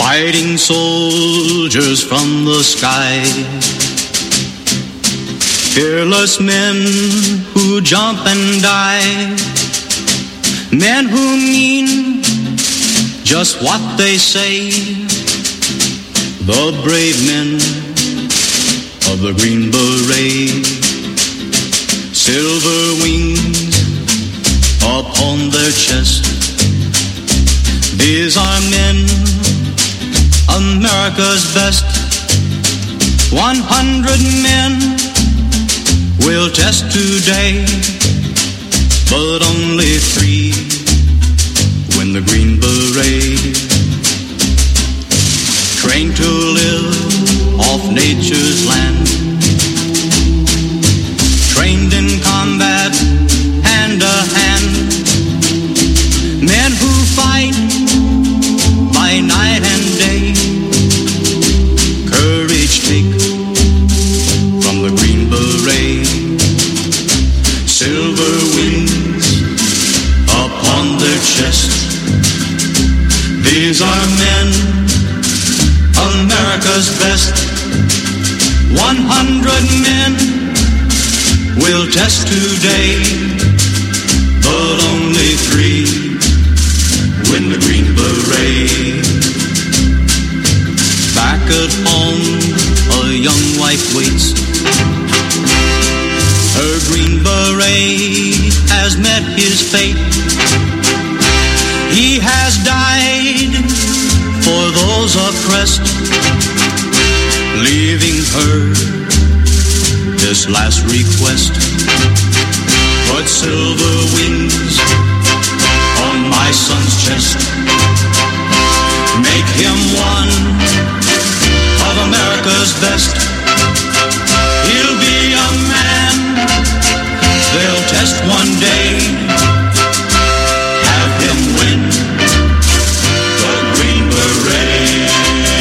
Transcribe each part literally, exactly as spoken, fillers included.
fighting soldiers from the sky. Fearless men who jump and die. Men who mean just what they say. The brave men of the Green Beret. Silver wings upon their chest. These are men, America's best. One hundred men will test today, but only three win the Green Beret. Trained to live off nature's land. Trained in combat, hand to hand. Men who fight by night and day. Courage take from the Green Beret. Silver wings upon their chest. These are men, America's best. One hundred men will test today, but only three win the Green Beret. Back at home, a young wife waits. Her Green Beret has met his fate. He has died for those oppressed, leaving her this last request. Put silver wings on my son's chest. Make him one of America's best. He'll be a man they'll test one day. Have him win the Green Beret.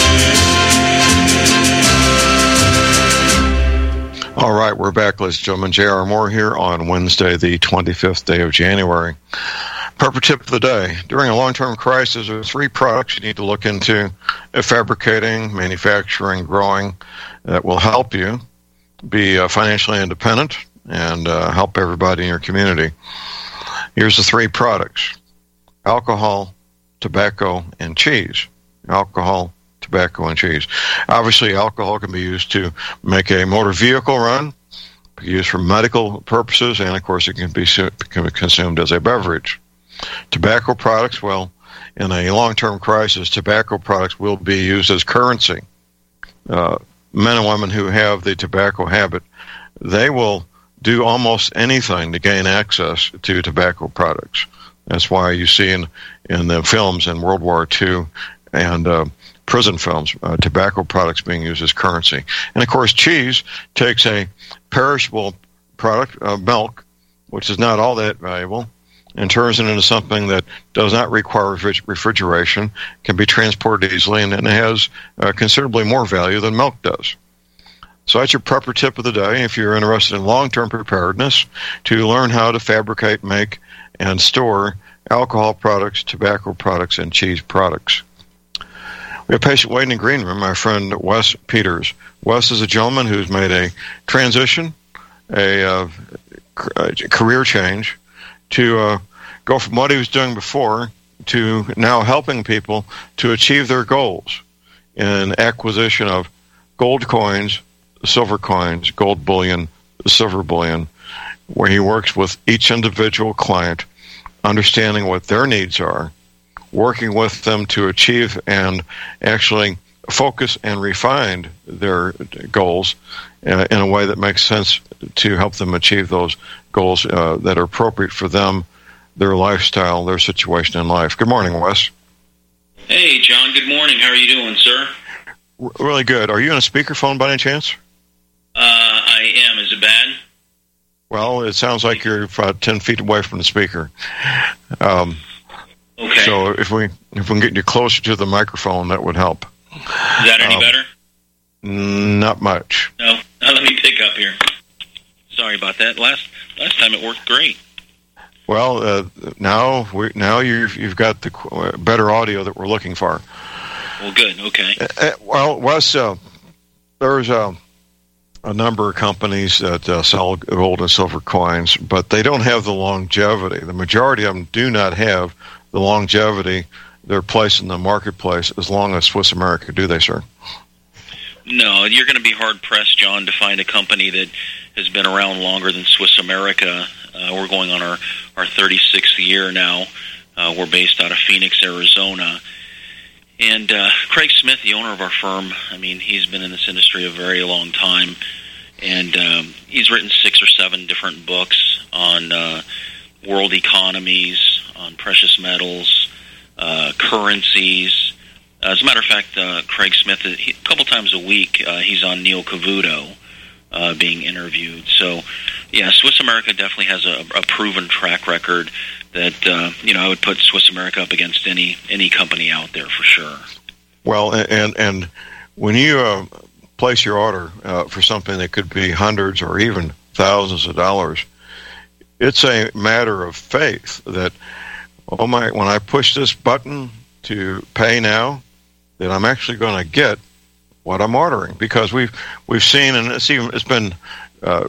All right, we're back, ladies and gentlemen. J R. Moore here on Wednesday, the twenty-fifth day of January. Prepper tip of the day. During a long-term crisis, there are three products you need to look into: fabricating, manufacturing, growing, that will help you be uh, financially independent and uh, help everybody in your community. Here's the three products: alcohol, tobacco, and cheese. Alcohol, tobacco, and cheese. Obviously, alcohol can be used to make a motor vehicle run, used for medical purposes, and of course it can be, can be consumed as a beverage. Tobacco products, well, in a long-term crisis, tobacco products will be used as currency. Uh, men and women who have the tobacco habit, they will do almost anything to gain access to tobacco products. That's why you see in, in the films in World War Two and uh, prison films, uh, tobacco products being used as currency. And of course, cheese takes a perishable product, uh, milk, which is not all that valuable, and turns it into something that does not require refrigeration, can be transported easily, and, and it has uh, considerably more value than milk does. So that's your prepper tip of the day if you're interested in long-term preparedness to learn how to fabricate, make, and store alcohol products, tobacco products, and cheese products. We have a patient waiting in the green room, my friend Wes Peters. Wes is a gentleman who's made a transition, a, uh, a career change, to uh, go from what he was doing before to now helping people to achieve their goals in acquisition of gold coins, silver coins, gold bullion, silver bullion, where he works with each individual client, understanding what their needs are, working with them to achieve and actually focus and refine their goals uh, in a way that makes sense to help them achieve those goals uh, that are appropriate for them, their lifestyle, their situation in life. Good morning, Wes. Hey, John. Good morning. How are you doing, sir? R- really good. Are you on a speakerphone by any chance? Uh, I am. Is it bad? Well, it sounds like you're about ten feet away from the speaker. Um, okay. So if we if we can get you closer to the microphone, that would help. Is that any um, better? Not much. No. Now let me pick up here. Sorry about that. Last last time it worked great. Well, uh, now we now you've you've got the better audio that we're looking for. Well, good. Okay. Uh, well, Wes, uh, there's a, a number of companies that uh, sell gold and silver coins, but they don't have the longevity. The majority of them do not have the longevity. Their place in the marketplace as long as Swiss America, do they, sir? No, you're going to be hard-pressed, John, to find a company that has been around longer than Swiss America. Uh, we're going on our, our thirty-sixth year now. Uh, we're based out of Phoenix, Arizona. And uh, Craig Smith, the owner of our firm, I mean, he's been in this industry a very long time. And um, he's written six or seven different books on uh, world economies, on precious metals, uh, currencies. As a matter of fact, uh, Craig Smith, he, a couple times a week, uh, he's on Neil Cavuto uh, being interviewed. So, yeah, Swiss America definitely has a, a proven track record that, uh, you know, I would put Swiss America up against any any company out there for sure. Well, and and when you uh, place your order uh, for something that could be hundreds or even thousands of dollars, it's a matter of faith that, oh my, when I push this button to pay now, that I'm actually going to get what I'm ordering, because we've we've seen, and it's even it's been uh,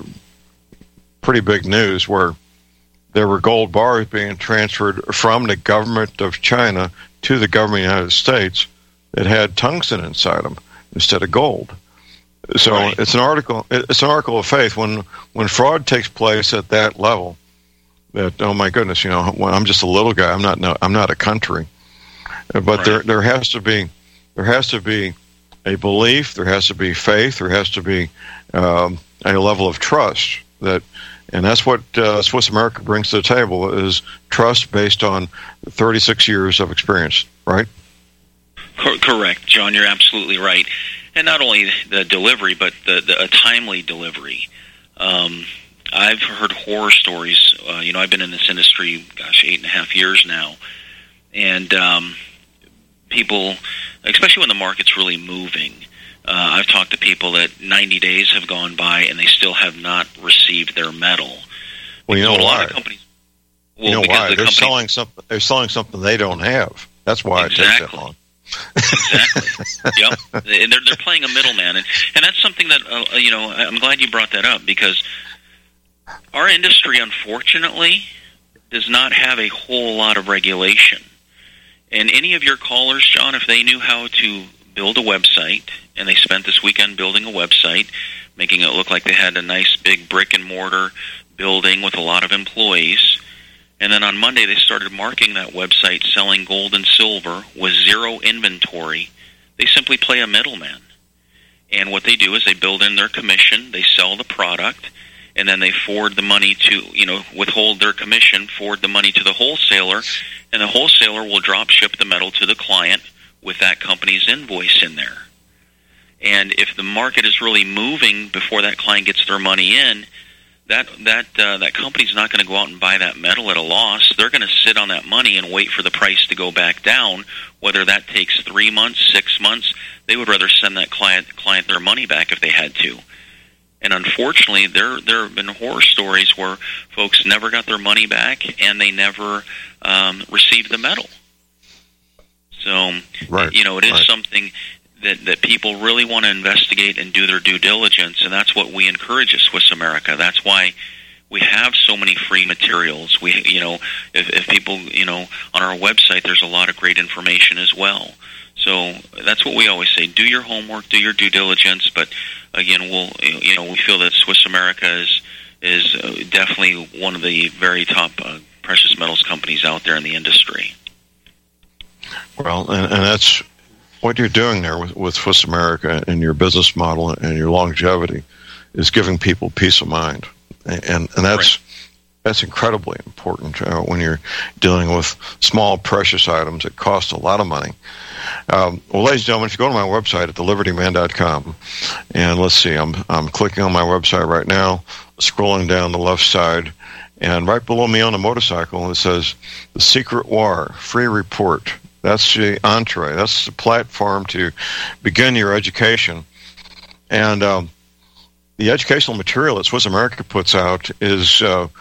pretty big news where there were gold bars being transferred from the government of China to the government of the United States that had tungsten inside them instead of gold. So right. it's an article. It's an article of faith. When when fraud takes place at that level, that oh my goodness, you know, well, I'm just a little guy. I'm not. No, I'm not a country. But right. there there has to be there has to be a belief. There has to be faith. There has to be um, a level of trust that. And that's what uh, Swiss America brings to the table, is trust based on thirty-six years of experience, right? Correct, John. You're absolutely right. And not only the delivery, but the, the a timely delivery. Um, I've heard horror stories. Uh, you know, I've been in this industry, gosh, eight and a half years now. And um, people, especially when the market's really moving, Uh, I've talked to people that ninety days have gone by and they still have not received their metal. Well, you know so a why? lot of companies, well, you know because why? the They're company, selling something. They're selling something they don't have. That's why exactly. it takes that long. Exactly. Yep. And they're they're playing a middleman, and and that's something that uh, you know. I'm glad you brought that up, because our industry, unfortunately, does not have a whole lot of regulation. And any of your callers, John, if they knew how to build a website, and they spent this weekend building a website, making it look like they had a nice big brick and mortar building with a lot of employees, and then on Monday they started marketing that website selling gold and silver with zero inventory, they simply play a middleman. And what they do is they build in their commission, they sell the product, and then they forward the money to, you know, withhold their commission, forward the money to the wholesaler, and the wholesaler will drop ship the metal to the client with that company's invoice in there. And if the market is really moving before that client gets their money in, that that uh, that company's not going to go out and buy that metal at a loss. They're going to sit on that money and wait for the price to go back down, whether that takes three months, six months. They would rather send that client client their money back if they had to. And unfortunately, there there have been horror stories where folks never got their money back and they never um, received the metal. So, right, you know, it is right. something that, that people really want to investigate and do their due diligence, and that's what we encourage at Swiss America. That's why we have so many free materials. We, you know, if, if people, you know, on our website, there's a lot of great information as well. So that's what we always say: do your homework, do your due diligence. But again, we'll, you know, we feel that Swiss America is is definitely one of the very top uh, precious metals companies out there in the industry. Well, and, and that's what you're doing there with, with Swiss America and your business model and your longevity, is giving people peace of mind, and and, and that's right. That's incredibly important uh, when you're dealing with small precious items that cost a lot of money. Um, well, ladies and gentlemen, if you go to my website at the liberty man dot com, and let's see, I'm I'm clicking on my website right now, scrolling down the left side, and right below me on the motorcycle it says The Secret War Free Report. That's the entree. That's the platform to begin your education. And um, the educational material that Swiss America puts out is uh,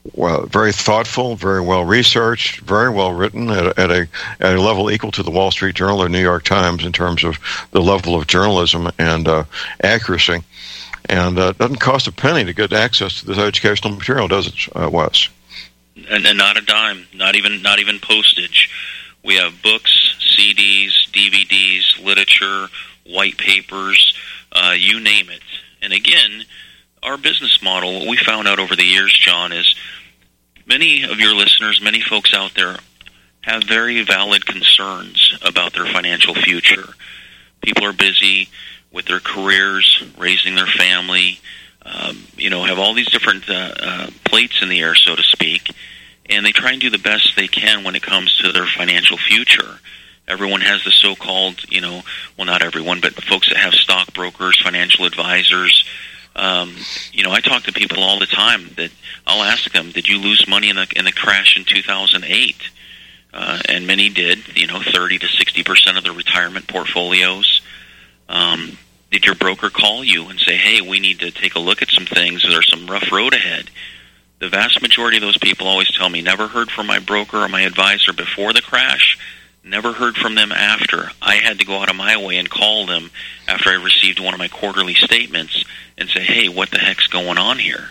well, very thoughtful, very well researched, very well written at, at a at a level equal to the Wall Street Journal or New York Times in terms of the level of journalism and uh, accuracy. And uh, it doesn't cost a penny to get access to this educational material, does it, uh, Wes? And, and not a dime, not even not even postage. We have books, C Ds, D V Ds, literature, white papers, uh, you name it. And again, our business model, what we found out over the years, John, is many of your listeners, many folks out there have very valid concerns about their financial future. People are busy with their careers, raising their family, um, you know, have all these different uh, uh, plates in the air, so to speak, and they try and do the best they can when it comes to their financial future. Everyone has the so-called, you know, well, not everyone, but folks that have stockbrokers, financial advisors. Um, you know, I talk to people all the time that I'll ask them, did you lose money in the in the crash in two thousand eight? Uh, and many did, you know, thirty to sixty percent of their retirement portfolios. Um, did your broker call you and say, hey, we need to take a look at some things, there's some rough road ahead? The vast majority of those people always tell me, never heard from my broker or my advisor before the crash, never heard from them after. I had to go out of my way and call them after I received one of my quarterly statements and say, hey, what the heck's going on here?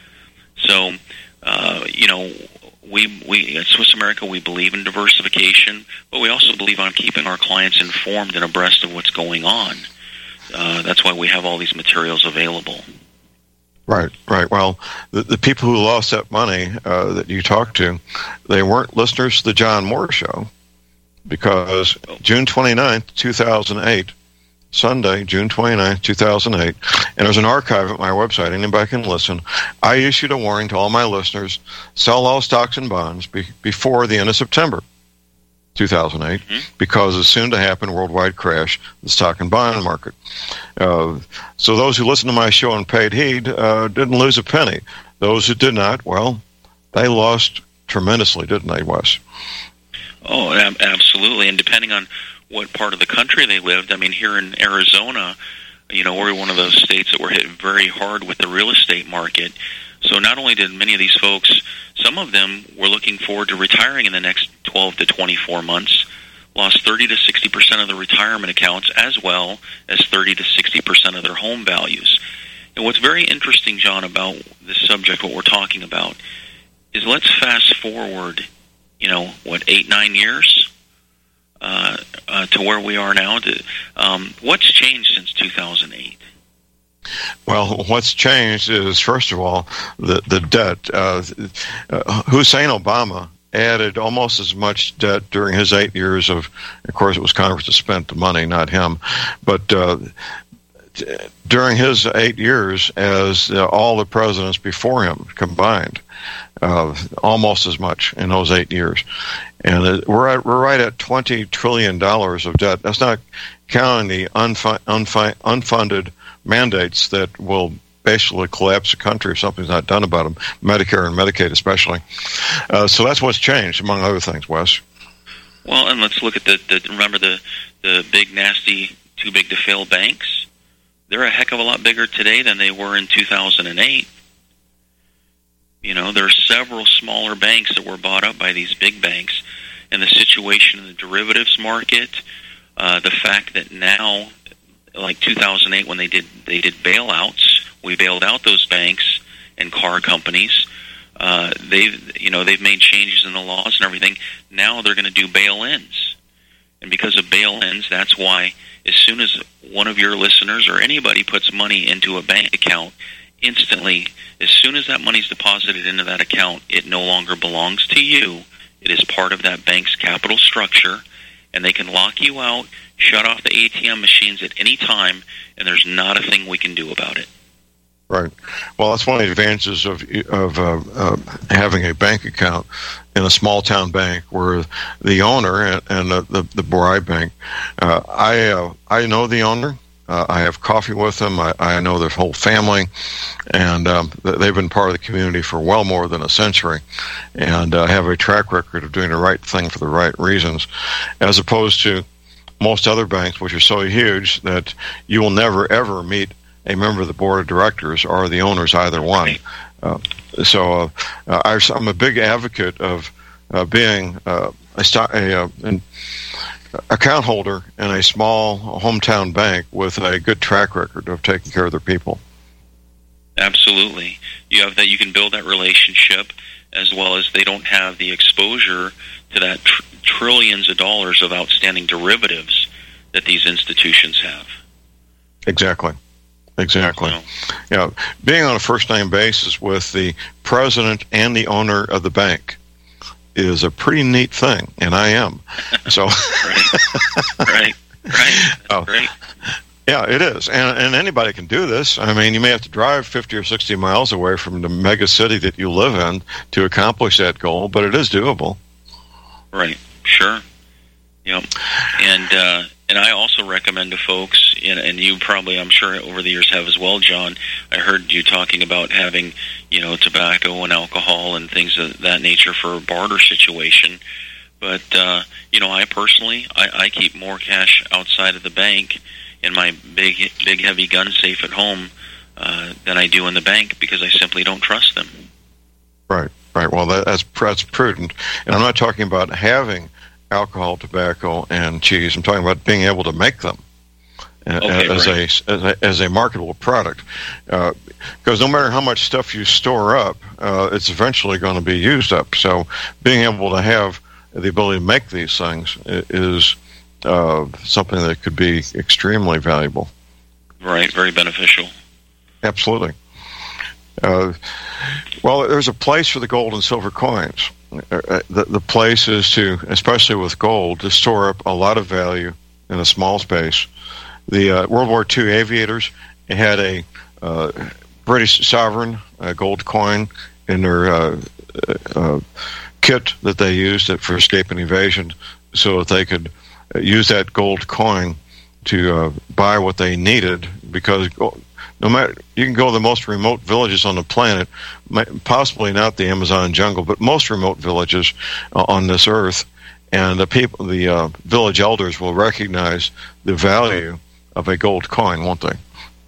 So, uh, you know, we, we at Swiss America, we believe in diversification, but we also believe on keeping our clients informed and abreast of what's going on. Uh, that's why we have all these materials available. Right, right. Well, the, the people who lost that money uh, that you talked to, they weren't listeners to the John Moore Show, because June twenty-ninth, two thousand eight, Sunday, June twenty-ninth, two thousand eight, and there's an archive at my website, anybody can listen, I issued a warning to all my listeners, sell all stocks and bonds be, before the end of September two thousand eight, mm-hmm. because it's soon to happen worldwide crash the stock and bond market. Uh, so those who listened to my show and paid heed uh, didn't lose a penny. Those who did not, well, they lost tremendously, didn't they, Wes? Oh, absolutely. And depending on what part of the country they lived, I mean, here in Arizona, you know, we're one of those states that were hit very hard with the real estate market. So not only did many of these folks, some of them were looking forward to retiring in the next twelve to twenty-four months, lost thirty to sixty percent of their retirement accounts, as well as thirty to sixty percent of their home values. And what's very interesting, John, about this subject, what we're talking about, is let's fast forward, you know, what, eight, nine years uh, uh, to where we are now. To, um, what's changed since two thousand eight? Well, what's changed is, first of all, the, the debt. Uh, uh, Hussein Obama added almost as much debt during his eight years of, of course, it was Congress that spent the money, not him, but uh, during his eight years as uh, all the presidents before him combined, uh, almost as much in those eight years. And uh, we're at, we're right at twenty trillion dollars of debt. That's not counting the unfu- unfu- unfunded mandates that will basically collapse the country if something's not done about them, Medicare and Medicaid especially. Uh, so that's what's changed, among other things, Wes. Well, and let's look at the, the remember the, the big, nasty, too big to fail banks? They're a heck of a lot bigger today than they were in two thousand eight. You know, there are several smaller banks that were bought up by these big banks. And the situation in the derivatives market, uh, the fact that now, like two thousand eight when they did they did bailouts, we bailed out those banks and car companies. Uh, they've you know they've made changes in the laws and everything. Now they're going to do bail-ins, and because of bail-ins, that's why as soon as one of your listeners or anybody puts money into a bank account, instantly, as soon as that money's deposited into that account, it no longer belongs to you. It is part of that bank's capital structure, and they can lock you out, shut off the A T M machines at any time, and there's not a thing we can do about it. Right. Well, that's one of the advantages of of uh, uh, having a bank account in a small town bank, where the owner and, and the, the the Borai Bank, uh, I uh, I know the owner. Uh, I have coffee with them. I, I know their whole family, and um, they've been part of the community for well more than a century, and uh, have a track record of doing the right thing for the right reasons, as opposed to most other banks, which are so huge that you will never, ever meet a member of the board of directors or the owners, either one. Uh, so uh, I, I'm a big advocate of uh, being uh, a, a, a an account holder in a small hometown bank with a good track record of taking care of their people. Absolutely. You have that. You can build that relationship, as well as they don't have the exposure to that tr- trillions of dollars of outstanding derivatives that these institutions have. Exactly. Exactly. So, you know, being on a first-name basis with the president and the owner of the bank is a pretty neat thing, and I am. So, right, right, right. Oh, great. Yeah, it is, and and anybody can do this. I mean, you may have to drive fifty or sixty miles away from the mega city that you live in to accomplish that goal, but it is doable. Right. Sure. Yep. And uh, and I also recommend to folks, and, and you probably, I'm sure, over the years have as well, John. I heard you talking about having, you know, tobacco and alcohol and things of that nature for a barter situation. But uh, you know, I personally, I, I keep more cash outside of the bank in my big, big, heavy gun safe at home uh, than I do in the bank, because I simply don't trust them. Right, right. Well, that, that's that's prudent, and I'm not talking about having alcohol, tobacco, and cheese. I'm talking about being able to make them okay, as, right. a, as a as a marketable product. Uh, because no matter how much stuff you store up, uh, it's eventually going to be used up. So, being able to have the ability to make these things is uh, something that could be extremely valuable. Right, very beneficial. Absolutely. Uh, well, there's a place for the gold and silver coins. Uh, the, the place is to, especially with gold, to store up a lot of value in a small space. The uh, World War Two aviators had a uh, British sovereign uh, gold coin in their uh, uh, kit that they used for escape and evasion, so that they could use that gold coin to uh, buy what they needed, because no matter, you can go to the most remote villages on the planet, possibly not the Amazon jungle, but most remote villages uh, on this earth, and the people, the uh, village elders will recognize the value of a gold coin, won't they?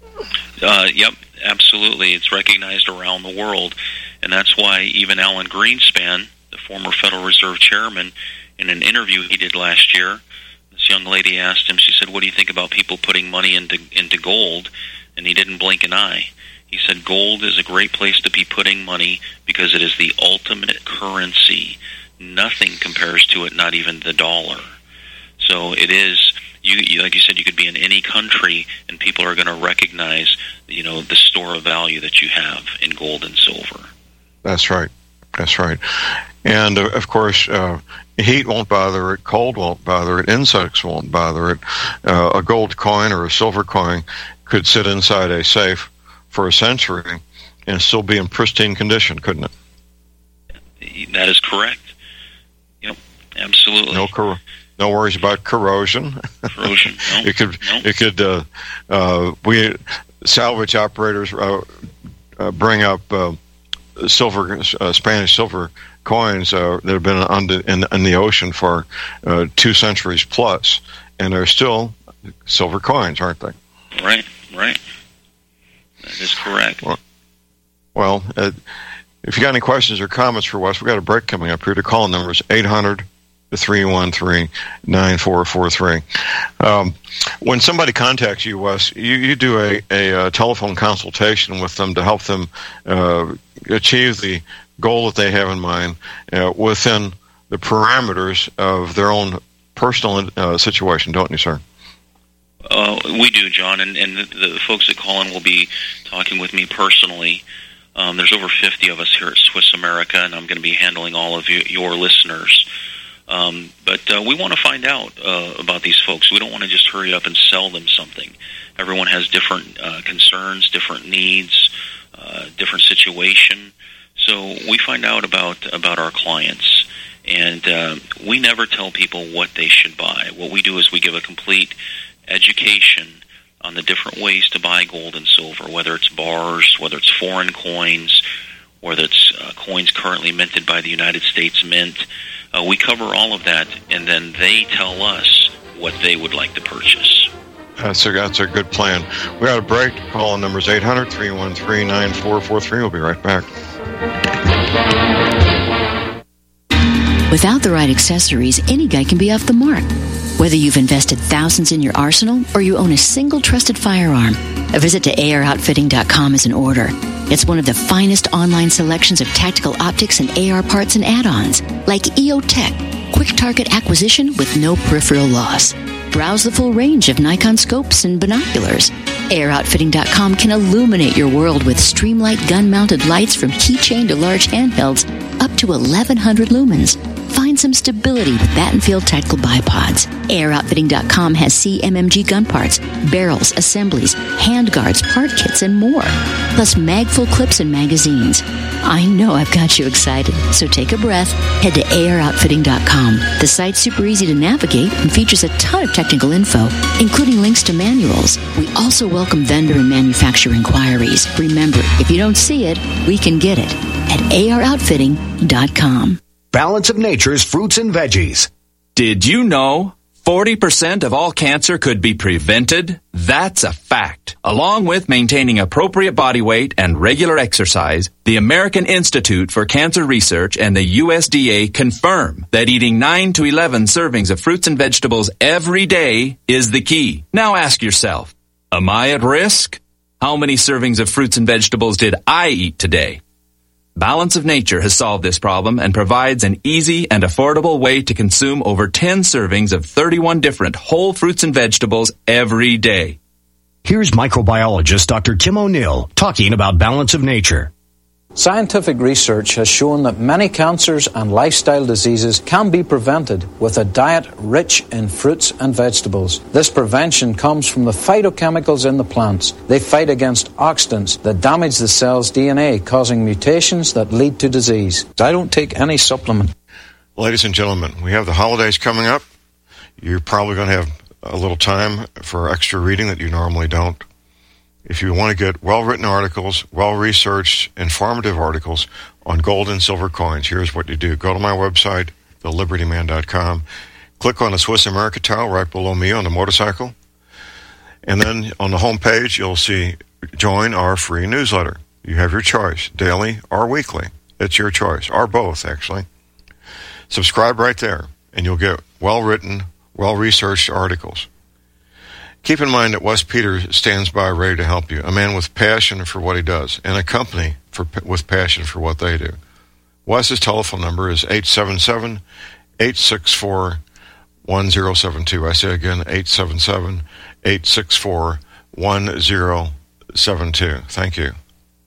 Uh, yep, absolutely. It's recognized around the world, and that's why even Alan Greenspan, the former Federal Reserve chairman, in an interview he did last year, this young lady asked him, she said, "What do you think about people putting money into into gold?" And he didn't blink an eye. He said, "Gold is a great place to be putting money because it is the ultimate currency. Nothing compares to it, not even the dollar." So it is, you, you like you said, you could be in any country and people are going to recognize, you know, the store of value that you have in gold and silver. That's right. That's right. And, uh, of course, uh, heat won't bother it, cold won't bother it, insects won't bother it. Uh, a gold coin or a silver coin could sit inside a safe for a century and still be in pristine condition, couldn't it? That is correct. Yep, absolutely. No cor- no worries about corrosion. Corrosion, no. it could, no. it could, uh, uh, we, salvage operators uh, uh, bring up uh, silver, uh, Spanish silver coins uh, that have been on the, in, in the ocean for uh, two centuries plus, and they're still silver coins, aren't they? Right, right. That is correct. Well, well uh, if you got any questions or comments for Wes, we've got a break coming up here. To call numbers eight hundred, three one three, nine four four three. Um, when somebody contacts you, Wes, you, you do a, a, a telephone consultation with them to help them uh, achieve the goal that they have in mind uh, within the parameters of their own personal uh, situation, don't you, sir? Uh, we do, John, and, and the, the folks that call in will be talking with me personally. Um, there's over fifty of us here at Swiss America, and I'm going to be handling all of you, your listeners. Um, but uh, we want to find out uh, about these folks. We don't want to just hurry up and sell them something. Everyone has different uh, concerns, different needs, uh, different situation. So we find out about, about our clients, and uh, we never tell people what they should buy. What we do is we give a complete education on the different ways to buy gold and silver, whether it's bars, whether it's foreign coins, whether it's uh, coins currently minted by the United States Mint. Uh, we cover all of that, and then they tell us what they would like to purchase. That's a, that's a good plan. We got a break. Call numbers eight hundred, three one three, nine four four three. We'll be right back. Without the right accessories, any guy can be off the mark. Whether you've invested thousands in your arsenal or you own a single trusted firearm, a visit to A R outfitting dot com is in order. It's one of the finest online selections of tactical optics and A R parts and add-ons, like E O Tech, quick target acquisition with no peripheral loss. Browse the full range of Nikon scopes and binoculars. A R outfitting dot com can illuminate your world with Streamlight gun-mounted lights from keychain to large handhelds up to eleven hundred lumens. Find some stability with Battenfield Tactical Bipods. A R outfitting dot com has C M M G gun parts, barrels, assemblies, handguards, part kits, and more. Plus mag-full clips and magazines. I know I've got you excited, so take a breath. Head to A R outfitting dot com. The site's super easy to navigate and features a ton of technical info, including links to manuals. We also welcome vendor and manufacturer inquiries. Remember, if you don't see it, we can get it at A R outfitting dot com. Balance of Nature's fruits and veggies. Did you know forty percent of all cancer could be prevented? That's a fact. Along with maintaining appropriate body weight and regular exercise, the American Institute for Cancer Research and the U S D A confirm that eating nine to eleven servings of fruits and vegetables every day is the key. Now ask yourself, am I at risk? How many servings of fruits and vegetables did I eat today? Balance of Nature has solved this problem and provides an easy and affordable way to consume over ten servings of thirty-one different whole fruits and vegetables every day. Here's microbiologist Doctor Tim O'Neill talking about Balance of Nature. Scientific research has shown that many cancers and lifestyle diseases can be prevented with a diet rich in fruits and vegetables. This prevention comes from the phytochemicals in the plants. They fight against oxidants that damage the cell's D N A, causing mutations that lead to disease. I don't take any supplement. Ladies and gentlemen, we have the holidays coming up. You're probably going to have a little time for extra reading that you normally don't. If you want to get well-written articles, well-researched, informative articles on gold and silver coins, here's what you do. Go to my website, the liberty man dot com. Click on the Swiss America tile right below me on the motorcycle. And then on the home page, you'll see join our free newsletter. You have your choice, daily or weekly. It's your choice, or both, actually. Subscribe right there, and you'll get well-written, well-researched articles. Keep in mind that Wes Peters stands by ready to help you, a man with passion for what he does, and a company for, with passion for what they do. Wes's telephone number is eight seven seven, eight six four, one zero seven two. I say again, eight seven seven, eight six four, one zero seven two. Thank you.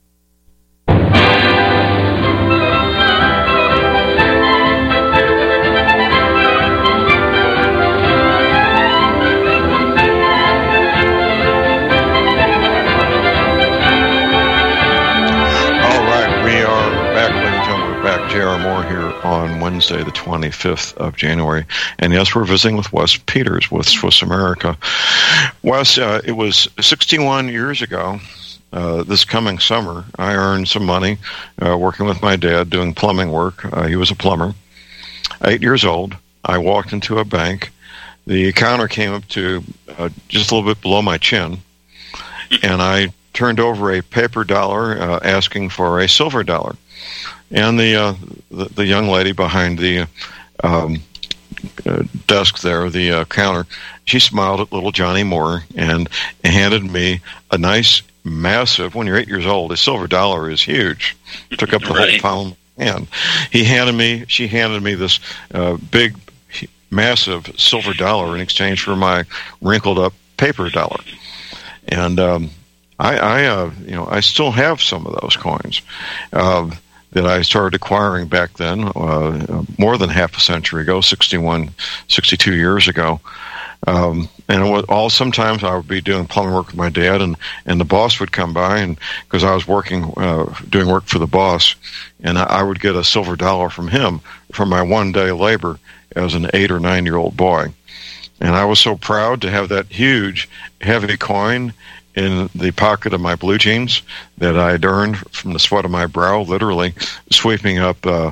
J R. Moore here on Wednesday, the twenty-fifth of January. And yes, we're visiting with Wes Peters with Swiss America. Wes, uh, it was sixty-one years ago, uh, this coming summer, I earned some money uh, working with my dad doing plumbing work. Uh, he was a plumber. Eight years old, I walked into a bank. The counter came up to uh, just a little bit below my chin, and I turned over a paper dollar uh, asking for a silver dollar. And the, uh, the the young lady behind the um, uh, desk there, the uh, counter, she smiled at little Johnny Moore and handed me a nice, massive, when you're eight years old, a silver dollar is huge. It took up the right. whole palm hand. He handed me, she handed me this uh, big, massive silver dollar in exchange for my wrinkled up paper dollar. And um, I, I uh, you know, I still have some of those coins. Uh, that I started acquiring back then, uh, more than half a century ago, sixty-one, sixty-two years ago. Um, and it was all sometimes I would be doing plumbing work with my dad, and, and the boss would come by, and because I was working, uh, doing work for the boss, and I, I would get a silver dollar from him for my one day labor as an eight or nine year old boy. And I was so proud to have that huge, heavy coin in the pocket of my blue jeans that I'd earned from the sweat of my brow, literally sweeping up uh,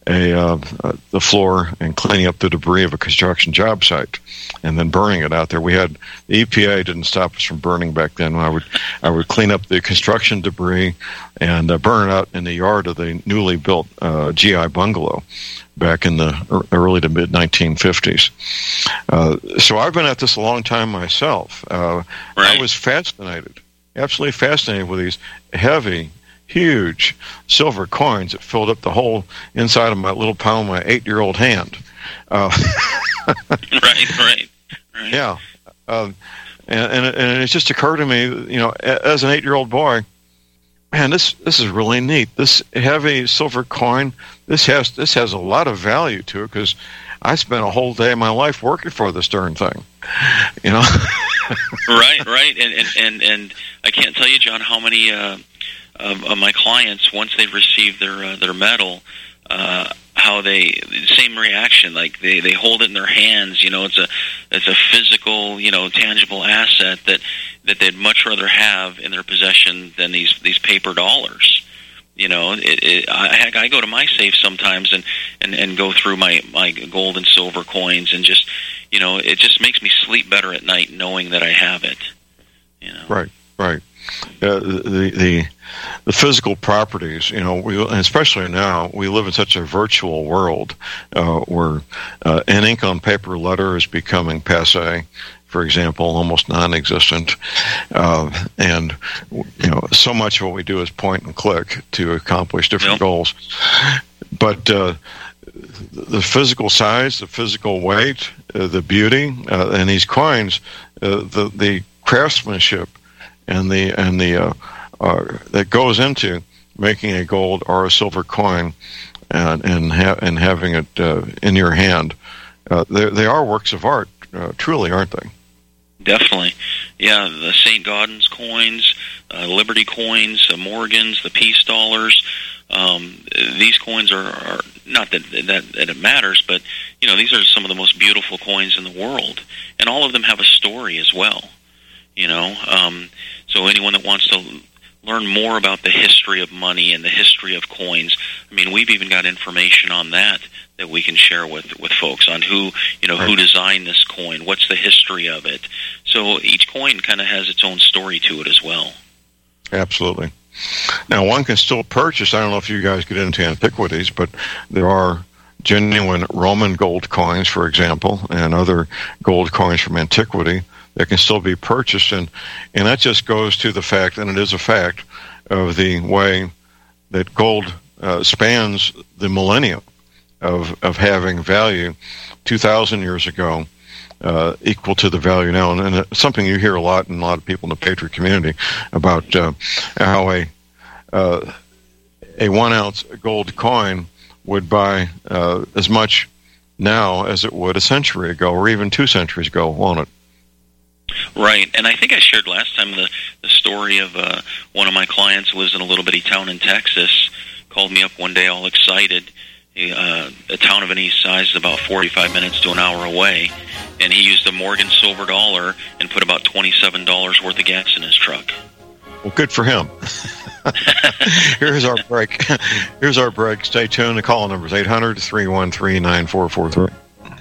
a uh, uh, the floor and cleaning up the debris of a construction job site, and then burning it out there. We had the E P A didn't stop us from burning back then. I would I would clean up the construction debris and uh, burn it out in the yard of the newly built uh, G I bungalow back in the early to mid nineteen fifties. Uh, so I've been at this a long time myself. Uh, right. I was fascinated, absolutely fascinated with these heavy, huge silver coins that filled up the whole inside of my little palm of my eight-year-old hand. Uh, right, right, right. Yeah. Uh, and, and, and it just occurred to me, you know, as an eight-year-old boy, man, this this is really neat. This heavy silver coin, this has this has a lot of value to it because I spent a whole day of my life working for this darn thing, you know. right, right, and, and and and I can't tell you, John, how many uh, of, of my clients, once they've received their uh, their medal, uh, how they same reaction, like they, they hold it in their hands. You know, it's a it's a physical, you know, tangible asset that that they'd much rather have in their possession than these these paper dollars. You know, it, it, I, I go to my safe sometimes and, and, and go through my, my gold and silver coins and just, you know, it just makes me sleep better at night knowing that I have it. You know? Right, right. Uh, the the the physical properties, you know, we, especially now, we live in such a virtual world uh, where uh, an ink on paper letter is becoming passé. For example, almost non-existent, uh, and you know, so much of what we do is point and click to accomplish different yep. goals. But uh, the physical size, the physical weight, uh, the beauty, uh, and these coins, uh, the the craftsmanship, and the and the uh, uh, that goes into making a gold or a silver coin, and and, ha- and having it uh, in your hand, uh, they they are works of art, uh, truly, aren't they? Definitely. Yeah, the Saint Gaudens coins, uh, Liberty coins, the Morgans, the Peace dollars. Um, these coins are, are not that, that that it matters, but you know, these are some of the most beautiful coins in the world, and all of them have a story as well. You know, um, so anyone that wants to learn more about the history of money and the history of coins, I mean, we've even got information on that that we can share with, with folks on who, you know, right. who designed this coin, what's the history of it. So each coin kind of has its own story to it as well. Absolutely. Now, one can still purchase, I don't know if you guys get into antiquities, but there are genuine Roman gold coins, for example, and other gold coins from antiquity that can still be purchased. And, and that just goes to the fact, and it is a fact, of the way that gold uh, spans the millennium of, of having value two thousand years ago, uh, equal to the value now. And, and it's something you hear a lot in a lot of people in the Patriot community about uh, how a, uh, a one-ounce gold coin would buy uh, as much now as it would a century ago or even two centuries ago, won't it? Right, and I think I shared last time the, the story of uh, one of my clients who lives in a little bitty town in Texas, called me up one day all excited. He, uh, a town of any size is about forty-five minutes to an hour away, and he used a Morgan silver dollar and put about twenty-seven dollars worth of gas in his truck. Well, good for him. Here's our break. Here's our break. Stay tuned. The call number is eight hundred, three one three, nine four four three.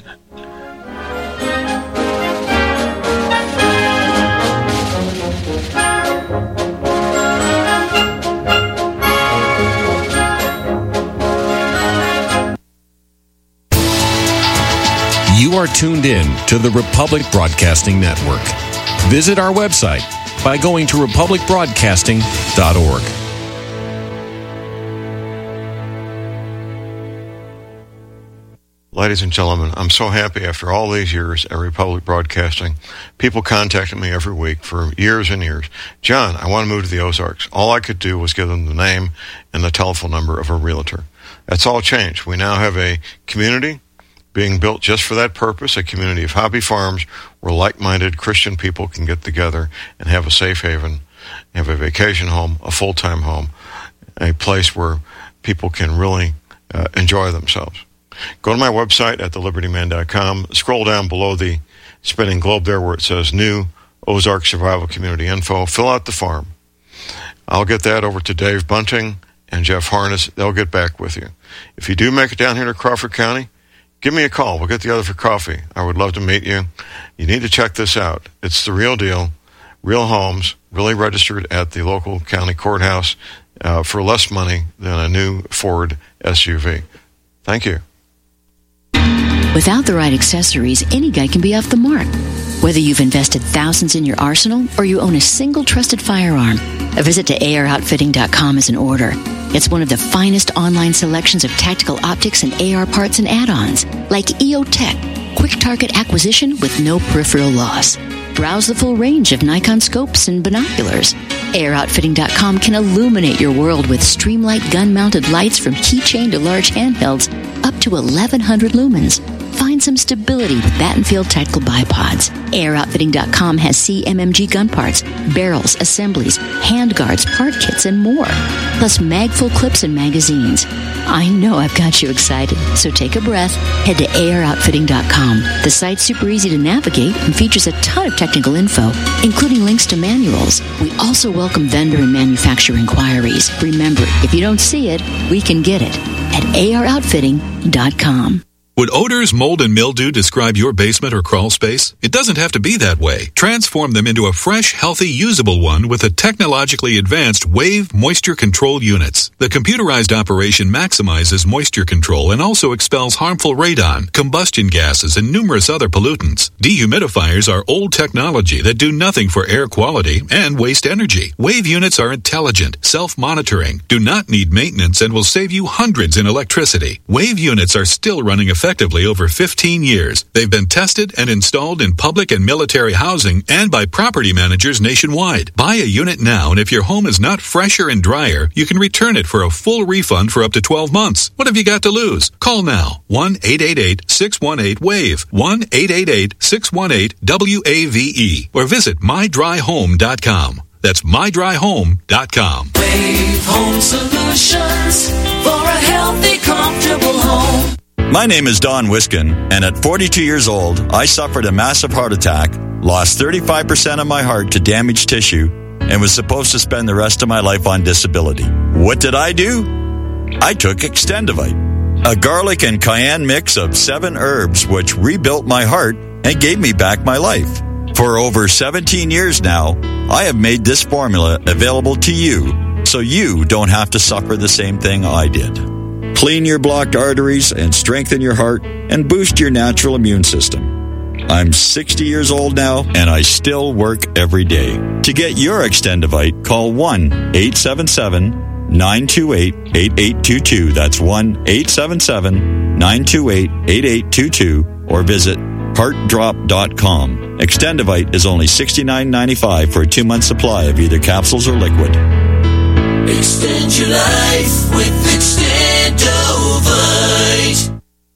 You are tuned in to the Republic Broadcasting Network. Visit our website by going to republic broadcasting dot org. Ladies and gentlemen, I'm so happy after all these years at Republic Broadcasting. People contacted me every week for years and years. John, I want to move to the Ozarks. All I could do was give them the name and the telephone number of a realtor. That's all changed. We now have a community being built just for that purpose, a community of hobby farms where like-minded Christian people can get together and have a safe haven, have a vacation home, a full-time home, a place where people can really uh, enjoy themselves. Go to my website at the liberty man dot com. Scroll down below the spinning globe there where it says New Ozark Survival Community Info. Fill out the form. I'll get that over to Dave Bunting and Jeff Harness. They'll get back with you. If you do make it down here to Crawford County, give me a call. We'll get together for coffee. I would love to meet you. You need to check this out. It's the real deal. Real homes, really registered at the local county courthouse uh, for less money than a new Ford S U V. Thank you. Without the right accessories, any guy can be off the mark. Whether you've invested thousands in your arsenal or you own a single trusted firearm, a visit to A R outfitting dot com is in order. It's one of the finest online selections of tactical optics and A R parts and add-ons, like E O Tech, quick target acquisition with no peripheral loss. Browse the full range of Nikon scopes and binoculars. A R outfitting dot com can illuminate your world with Streamlight gun-mounted lights from keychain to large handhelds up to eleven hundred lumens. Find some stability with Battenfield Tactical Bipods. A R outfitting dot com has C M M G gun parts, barrels, assemblies, handguards, part kits, and more. Plus mag-full clips and magazines. I know I've got you excited, so take a breath. Head to A R outfitting dot com. The site's super easy to navigate and features a ton of technical info, including links to manuals. We also welcome vendor and manufacturer inquiries. Remember, if you don't see it, we can get it at A R outfitting dot com. Would odors, mold, and mildew describe your basement or crawl space? It doesn't have to be that way. Transform them into a fresh, healthy, usable one with the technologically advanced Wave Moisture Control Units. The computerized operation maximizes moisture control and also expels harmful radon, combustion gases, and numerous other pollutants. Dehumidifiers are old technology that do nothing for air quality and waste energy. Wave units are intelligent, self-monitoring, do not need maintenance, and will save you hundreds in electricity. Wave units are still running effectively effectively over fifteen years. They've been tested and installed in public and military housing and by property managers nationwide. Buy a unit now, and if your home is not fresher and drier, you can return it for a full refund for up to twelve months. What have you got to lose? Call now. one eight eight eight, six one eight, W A V E. one eight eight eight, six one eight, W A V E. Or visit my dry home dot com. That's my dry home dot com. Wave Home Solutions for a healthy, comfortable home. My name is Don Wiskin, and at forty-two years old, I suffered a massive heart attack, lost thirty-five percent of my heart to damaged tissue, and was supposed to spend the rest of my life on disability. What did I do? I took Extendivite, a garlic and cayenne mix of seven herbs which rebuilt my heart and gave me back my life. For over seventeen years now, I have made this formula available to you so you don't have to suffer the same thing I did. Clean your blocked arteries and strengthen your heart and boost your natural immune system. I'm sixty years old now, and I still work every day. To get your Extendivite, call one eight seven seven, nine two eight, eight eight two two. That's one eight seven seven, nine two eight, eight eight two two, or visit heart drop dot com. Extendivite is only sixty-nine ninety-five for a two-month supply of either capsules or liquid. Extend your life with Extendovite.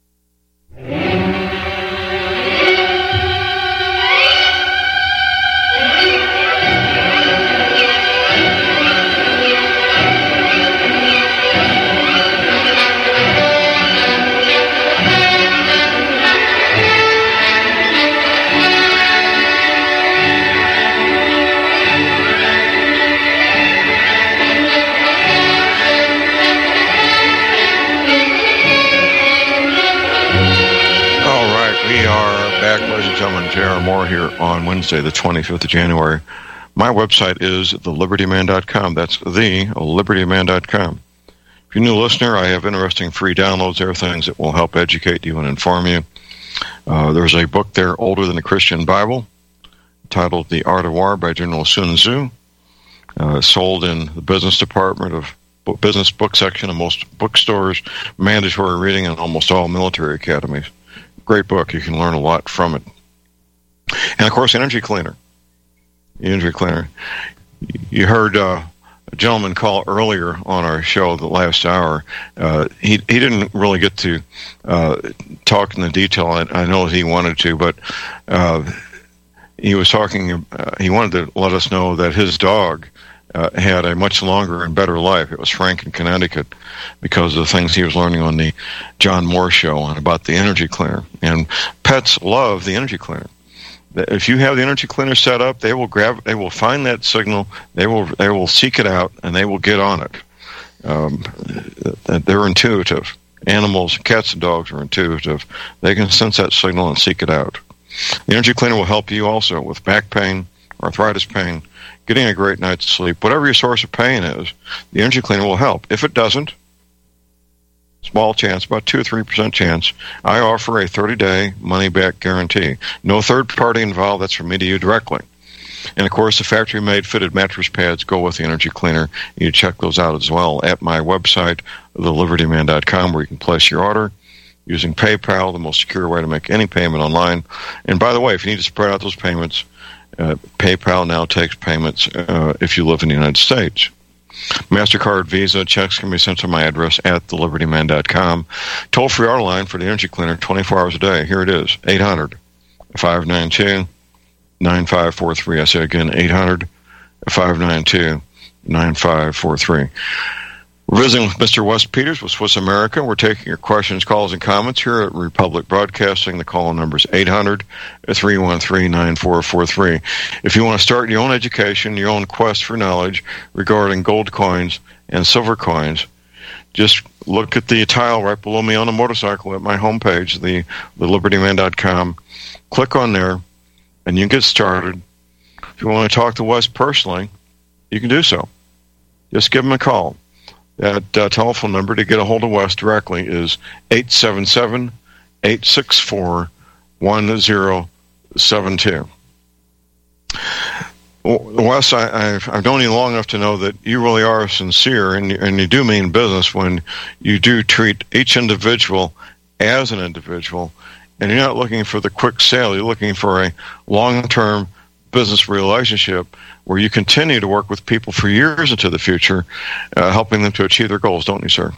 J R Moore here on Wednesday, the twenty-fifth of January. My website is the liberty man dot com. That's the liberty man dot com. If you're a new listener, I have interesting free downloads there, things that will help educate you and inform you. Uh, there's a book there, older than the Christian Bible, titled The Art of War by General Sun Tzu, uh, sold in the business department of business book section of most bookstores, mandatory reading in almost all military academies. Great book. You can learn a lot from it. And, of course, Energy Cleaner. Energy Cleaner. You heard uh, a gentleman call earlier on our show the last hour. Uh, he he didn't really get to uh, talk in the detail. I, I know he wanted to, but uh, he was talking, uh, he wanted to let us know that his dog uh, had a much longer and better life. It was Frank in Connecticut because of the things he was learning on the John Moore show and about the Energy Cleaner. And pets love the Energy Cleaner. If you have the Energy Cleaner set up, they will grab, they will find that signal, they will they will seek it out, and they will get on it. Um, they're intuitive. Animals, cats and dogs are intuitive. They can sense that signal and seek it out. The Energy Cleaner will help you also with back pain, arthritis pain, getting a great night's sleep. Whatever your source of pain is, the Energy Cleaner will help. If it doesn't, small chance, about two or three percent chance, I offer a thirty-day money-back guarantee. No third party involved. That's from me to you directly. And, of course, the factory-made fitted mattress pads go with the Energy Cleaner. You check those out as well at my website, the liberty man dot com, where you can place your order using PayPal, the most secure way to make any payment online. And, by the way, if you need to spread out those payments, uh, PayPal now takes payments uh, if you live in the United States. MasterCard, Visa, checks can be sent to my address at the liberty man dot com. Toll-free order line for the Energy Cleaner twenty-four hours a day. Here it is, eight hundred, five nine two, nine five four three. I say again, eight hundred, five nine two, nine five four three. We're visiting with Mister Wes Peters with Swiss America. We're taking your questions, calls, and comments here at Republic Broadcasting. The call number is eight hundred, three one three, nine four four three. If you want to start your own education, your own quest for knowledge regarding gold coins and silver coins, just look at the tile right below me on the motorcycle at my homepage, the, the liberty man dot com. Click on there, and you can get started. If you want to talk to Wes personally, you can do so. Just give him a call. That uh, telephone number to get a hold of Wes directly is eight seven seven, eight six four, one zero seven two. Wes, I, I've, I've known you long enough to know that you really are sincere, and, and you do mean business when you do treat each individual as an individual, and you're not looking for the quick sale. You're looking for a long-term business relationship where you continue to work with people for years into the future, uh, helping them to achieve their goals, don't you, sir?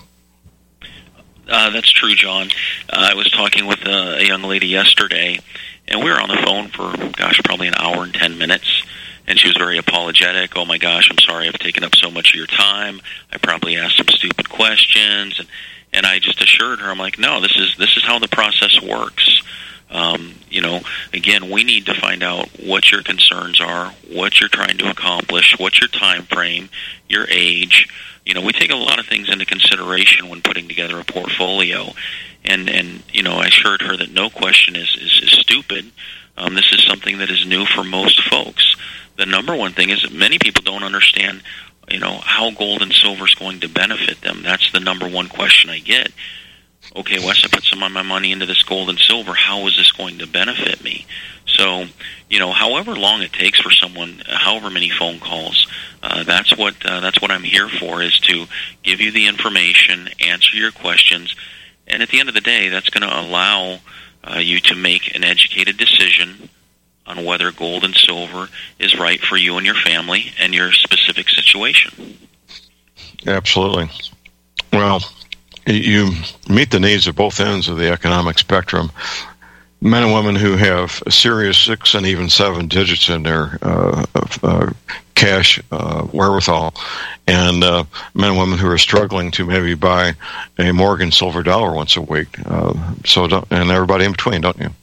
Uh, that's true, John. Uh, I was talking with a, a young lady yesterday, and we were on the phone for, gosh, probably an hour and ten minutes, and she was very apologetic. Oh, my gosh, I'm sorry I've taken up so much of your time. I probably asked some stupid questions, and, and I just assured her, I'm like, no, this is this is how the process works. Um, you know, again, we need to find out what your concerns are, what you're trying to accomplish, what's your time frame, your age. You know, we take a lot of things into consideration when putting together a portfolio. And, and you know, I assured her that no question is, is, is stupid. Um, this is something that is new for most folks. The number one thing is that many people don't understand, you know, how gold and silver is going to benefit them. That's the number one question I get. Okay, Wes, I put some of my money into this gold and silver. How is this going to benefit me? So, you know, however long it takes for someone, however many phone calls, uh, that's what uh, that's what I'm here for, is to give you the information, answer your questions, and at the end of the day, that's going to allow uh, you to make an educated decision on whether gold and silver is right for you and your family and your specific situation. Absolutely. Well, you meet the needs of both ends of the economic spectrum. Men and women who have a serious six and even seven digits in their uh, uh, cash uh, wherewithal, and uh, men and women who are struggling to maybe buy a Morgan silver dollar once a week. Uh, so, don't, and everybody in between, don't you?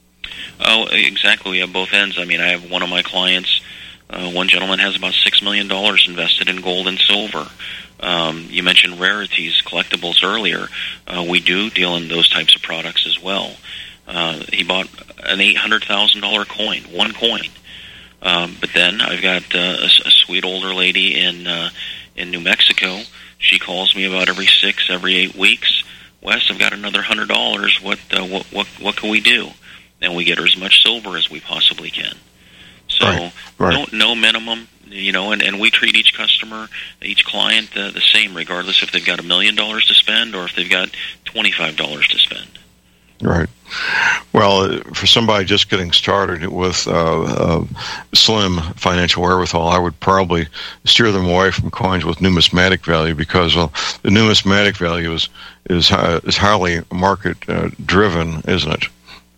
Oh, exactly. We have both ends. I mean, I have one of my clients. Uh, one gentleman has about six million dollars invested in gold and silver. Um, you mentioned rarities, collectibles earlier. Uh, we do deal in those types of products as well. Uh, he bought an eight hundred thousand dollars coin, one coin. Um, but then I've got uh, a, a sweet older lady in uh, in New Mexico. She calls me about every six, every eight weeks. Wes, I've got another one hundred dollars. What, uh, what, what, what can we do? And we get her as much silver as we possibly can. So right, right. No, no minimum, you know, and, and we treat each customer, each client uh, the same, regardless if they've got a million dollars to spend or if they've got twenty-five dollars to spend. Right. Well, for somebody just getting started with uh, uh, slim financial wherewithal, I would probably steer them away from coins with numismatic value because well, the numismatic value is is, uh, is highly market uh, driven, isn't it?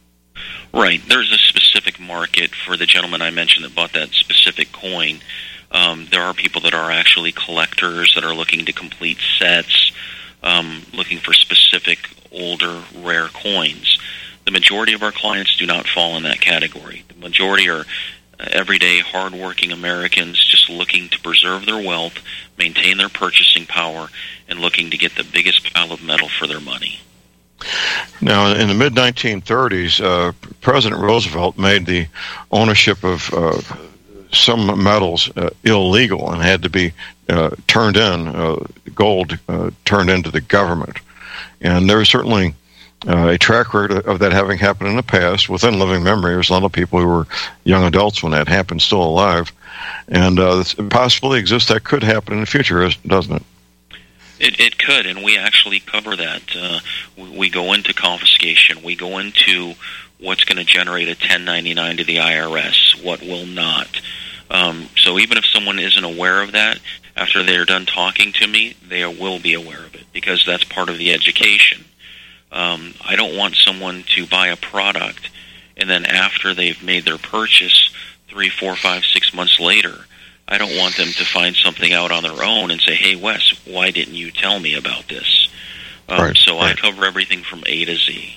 Right. There's a specific market for the gentleman I mentioned that bought that specific coin. Um, there are people that are actually collectors that are looking to complete sets, um, looking for specific older, rare coins. The majority of our clients do not fall in that category. The majority are everyday, hardworking Americans just looking to preserve their wealth, maintain their purchasing power, and looking to get the biggest pile of metal for their money. Now, in the mid nineteen thirties, uh, President Roosevelt made the ownership of uh, some metals uh, illegal and had to be uh, turned in, uh, gold uh, turned into the government. And there was certainly uh, a track record of that having happened in the past. Within living memory, there's a lot of people who were young adults when that happened, still alive. And uh, the possibility exists that could happen in the future, doesn't it? It, it could, and we actually cover that. Uh, we, we go into confiscation. We go into what's going to generate a ten ninety-nine to the I R S, what will not. Um, so even if someone isn't aware of that, after they're done talking to me, they will be aware of it, because that's part of the education. Um, I don't want someone to buy a product, and then after they've made their purchase, three, four, five, six months later, I don't want them to find something out on their own and say, hey, Wes, why didn't you tell me about this? Um, right, so right. I cover everything from A to Z.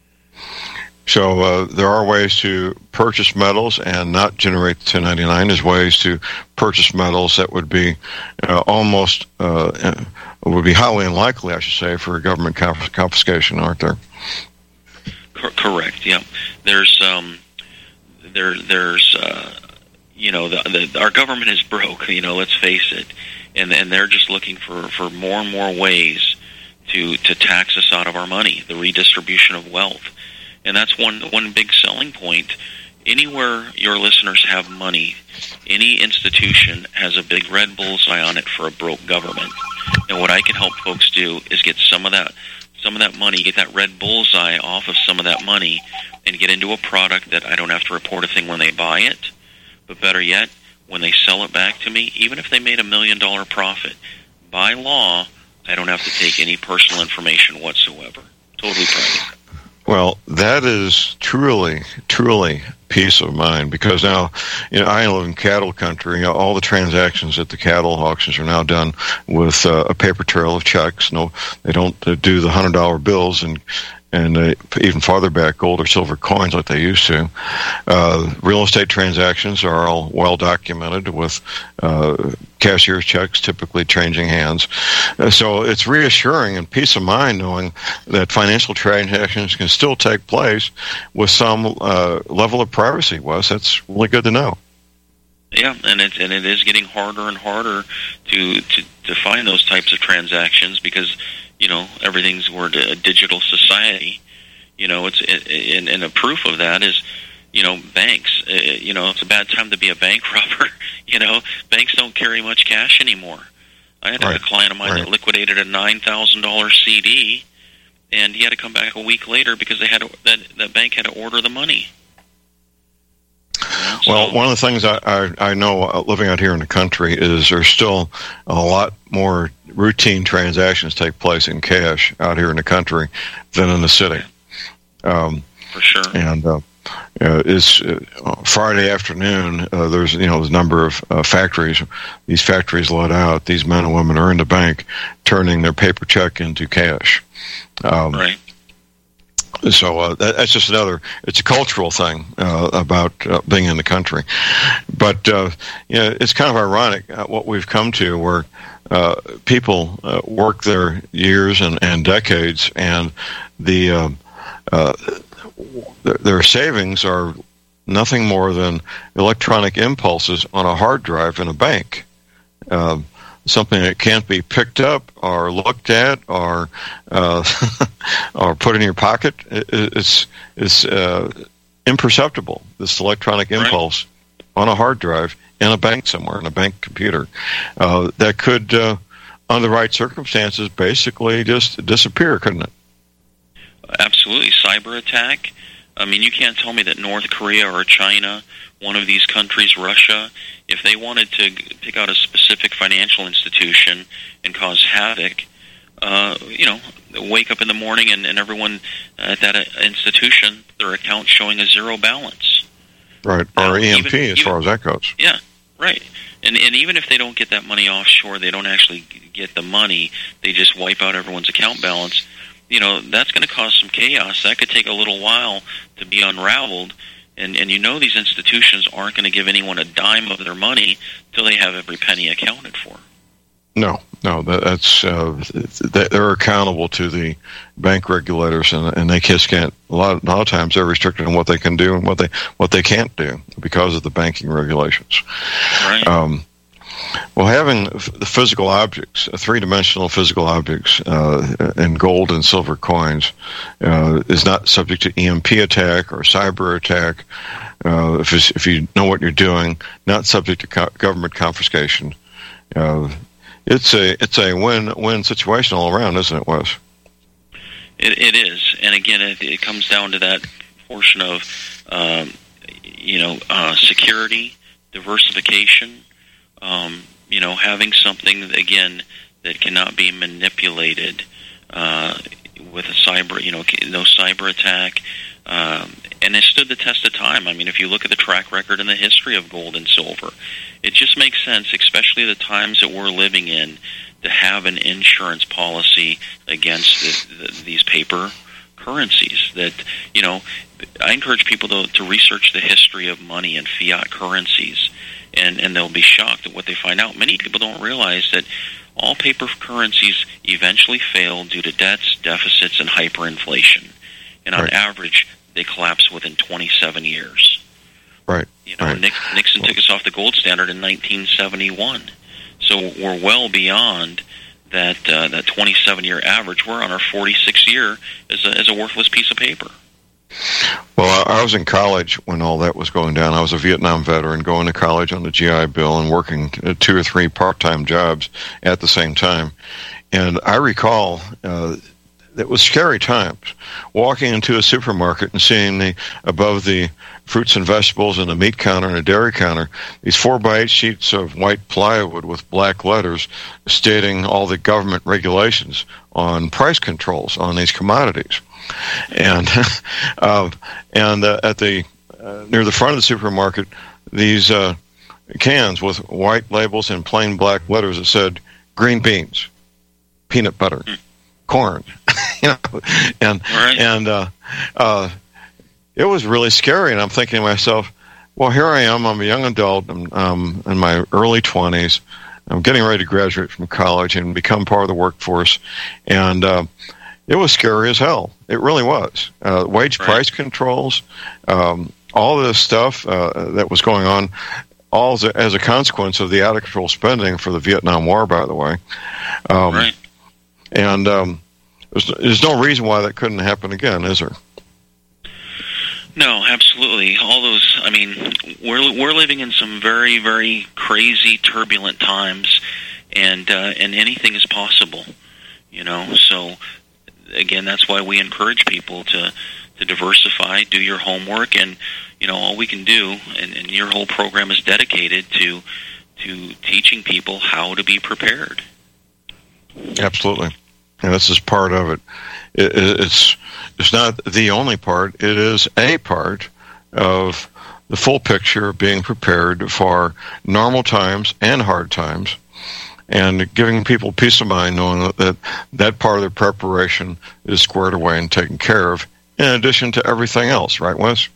So uh, there are ways to purchase metals and not generate the ten ninety-nine. There's ways to purchase metals that would be uh, almost, uh, would be highly unlikely, I should say, for government conf- confiscation, aren't there? Cor- correct, yeah. There's, um, there, there's, uh, you know, the, the, our government is broke, you know, let's face it. And, and they're just looking for, for more and more ways to, to tax us out of our money, the redistribution of wealth. And that's one one big selling point. Anywhere your listeners have money, any institution has a big red bullseye on it for a broke government. And what I can help folks do is get some of that some of that money, get that red bullseye off of some of that money, and get into a product that I don't have to report a thing when they buy it. But better yet, when they sell it back to me, even if they made a million dollar profit, by law, I don't have to take any personal information whatsoever. Totally private. Well, that is truly, truly peace of mind, because now, you know, I live in cattle country. You know, all the transactions at the cattle auctions are now done with uh, a paper trail of checks. No, they don't uh, do the hundred dollar bills and and uh, even farther back, gold or silver coins like they used to. Uh, real estate transactions are all well documented with uh, cashier's checks typically changing hands. Uh, so it's reassuring and peace of mind knowing that financial transactions can still take place with some uh, level of privacy, Wes. That's really good to know. Yeah, and it and it is getting harder and harder to, to, to find those types of transactions because, you know, everything's we're a digital society. You know, it's it, and, and a proof of that is, you know, banks. Uh, you know, it's a bad time to be a bank robber. You know, banks don't carry much cash anymore. I had right. a client of mine right. that liquidated a nine thousand dollar C D, and he had to come back a week later because they had to, that that bank had to order the money. Well, one of the things I, I, I know uh, living out here in the country is there's still a lot more routine transactions take place in cash out here in the country than in the city. Um, For sure. And uh, uh, it's uh, Friday afternoon. Uh, there's you know a number of uh, factories. These factories let out. These men and women are in the bank, turning their paper check into cash. Um, right. So uh, that, that's just another. It's a cultural thing uh, about uh, being in the country, but uh, you know, it's kind of ironic uh, what we've come to, where uh, people uh, work their years and, and decades, and the uh, uh, their savings are nothing more than electronic impulses on a hard drive in a bank. Uh, something that can't be picked up or looked at or uh, or put in your pocket. It's it's uh, imperceptible, this electronic impulse right. on a hard drive in a bank somewhere, in a bank computer, uh, that could, uh, under the right circumstances, basically just disappear, couldn't it? Absolutely. Cyber attack. I mean, you can't tell me that North Korea or China, one of these countries, Russia, if they wanted to pick out a specific financial institution and cause havoc, uh, you know, wake up in the morning and, and everyone at that institution, their account showing a zero balance. Right, now, or E M P even, as even, far as that goes. Yeah, right. And and even if they don't get that money offshore, they don't actually get the money, they just wipe out everyone's account balance. You know, that's going to cause some chaos. That could take a little while to be unraveled. And, and you know these institutions aren't going to give anyone a dime of their money till they have every penny accounted for. No, no, that, that's uh, they're accountable to the bank regulators, and, and they just can't. A lot, a lot of times, they're restricted on what they can do and what they what they can't do because of the banking regulations. Right. Um, well, having the physical objects, three-dimensional physical objects, uh, in gold and silver coins, uh, is not subject to E M P attack or cyber attack. Uh, if it's, if you know what you're doing, not subject to co- government confiscation. Uh, It's a it's a win-win situation all around, isn't it, Wes? It, it is, and again, it, it comes down to that portion of, um, you know, uh, security, diversification. Um, you know, having something again that cannot be manipulated uh, with a cyber, you know, no cyber attack, um, and it stood the test of time. I mean, if you look at the track record and the history of gold and silver, it just makes sense, especially the times that we're living in, to have an insurance policy against the, the, these paper currencies. That, you know, I encourage people to, to research the history of money and fiat currencies, and, and they'll be shocked at what they find out. Many people don't realize that all paper currencies eventually fail due to debts, deficits, and hyperinflation. And on right. average, they collapse within twenty-seven years. Right. You know, right. Nixon, Nixon took us off the gold standard in nineteen seventy-one. So we're well beyond that uh, that twenty-seven year average. We're on our forty-sixth year as a, as a worthless piece of paper. Well, I was in college when all that was going down. I was a Vietnam veteran going to college on the G I Bill and working two or three part-time jobs at the same time. And I recall uh, it was scary times, walking into a supermarket and seeing the above the fruits and vegetables and the meat counter and the dairy counter, these four by eight sheets of white plywood with black letters stating all the government regulations on price controls on these commodities. And uh, and uh, at the uh, near the front of the supermarket, these uh, cans with white labels and plain black letters that said green beans, peanut butter, corn, you know, and right. and uh, uh, it was really scary. And I'm thinking to myself, well, here I am. I'm a young adult. I'm um, in my early twenties. I'm getting ready to graduate from college and become part of the workforce, and uh, it was scary as hell. It really was. Uh, wage right. price controls, um, all this stuff uh, that was going on, all as a, as a consequence of the out of control spending for the Vietnam War, by the way. Um, right. And um, there's, there's no reason why that couldn't happen again, is there? No, absolutely. All those, I mean, we're we're living in some very, very crazy, turbulent times, and uh, and anything is possible, you know. So, again, that's why we encourage people to, to diversify, do your homework, and, you know, all we can do, and, and your whole program is dedicated to to teaching people how to be prepared. Absolutely. And this is part of it. it. It's it's not the only part. It is a part of the full picture of being prepared for normal times and hard times, and giving people peace of mind knowing that that, that part of their preparation is squared away and taken care of, in addition to everything else. Right, Wes?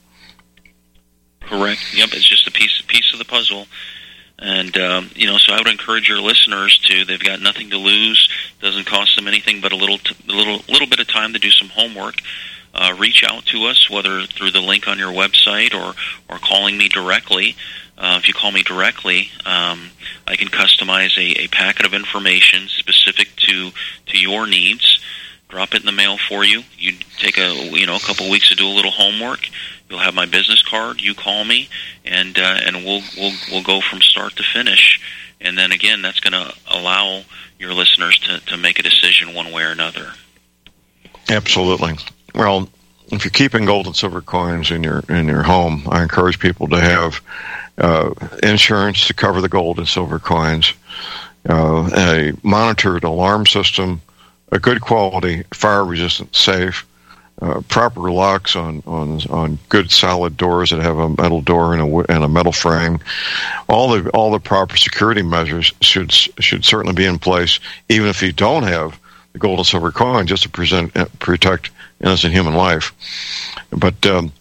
Correct. Yep, it's just a piece, piece of the puzzle. And, um, you know, so I would encourage your listeners to, they've got nothing to lose, doesn't cost them anything but a little t- little, little bit of time to do some homework. Uh, reach out to us, whether through the link on your website or, or calling me directly. Uh, if you call me directly, um, I can customize a, a packet of information specific to, to your needs. Drop it in the mail for you. You take a you know a couple weeks to do a little homework. You'll have my business card. You call me, and uh, and we'll we'll we'll go from start to finish. And then again, that's going to allow your listeners to, to make a decision one way or another. Absolutely. Well, if you're keeping gold and silver coins in your in your home, I encourage people to have uh, insurance to cover the gold and silver coins, uh, a monitored alarm system, a good quality, fire-resistant safe, uh, proper locks on, on on good solid doors that have a metal door and a and a metal frame. All the all the proper security measures should should certainly be in place, even if you don't have the gold and silver coin, just to present, protect innocent human life. But um,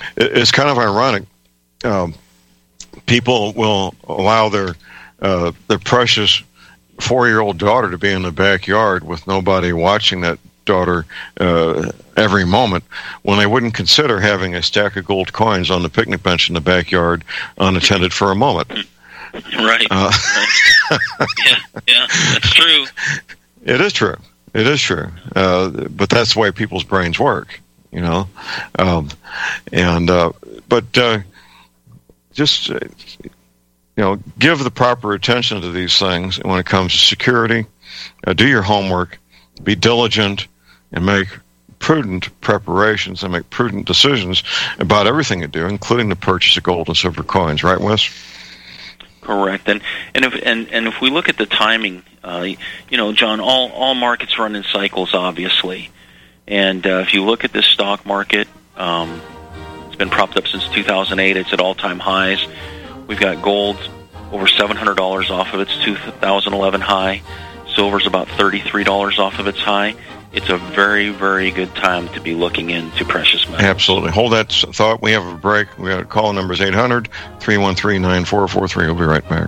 it, it's kind of ironic. Um, people will allow their uh, their precious four-year-old daughter to be in the backyard with nobody watching that daughter uh, every moment, when they wouldn't consider having a stack of gold coins on the picnic bench in the backyard unattended for a moment. Right. Uh, right. yeah, yeah, that's true. It is true. It is true. Uh, but that's the way people's brains work, you know. Um, and uh, but uh, just uh, you know, give the proper attention to these things when it comes to security. Uh, do your homework. Be diligent and make prudent preparations and make prudent decisions about everything you do, including the purchase of gold and silver coins. Right, Wes? Correct. And and if and, and if we look at the timing, uh, you know, John, all all markets run in cycles, obviously. And uh, if you look at this stock market, um, it's been propped up since two thousand eight. It's at all-time highs. We've got gold over seven hundred dollars off of its two thousand eleven high. Silver's about thirty-three dollars off of its high. It's a very, very good time to be looking into precious metals. Absolutely. Hold that thought. We have a break. We got a call. Numbers eight hundred, three one three, nine four four three. We'll be right back.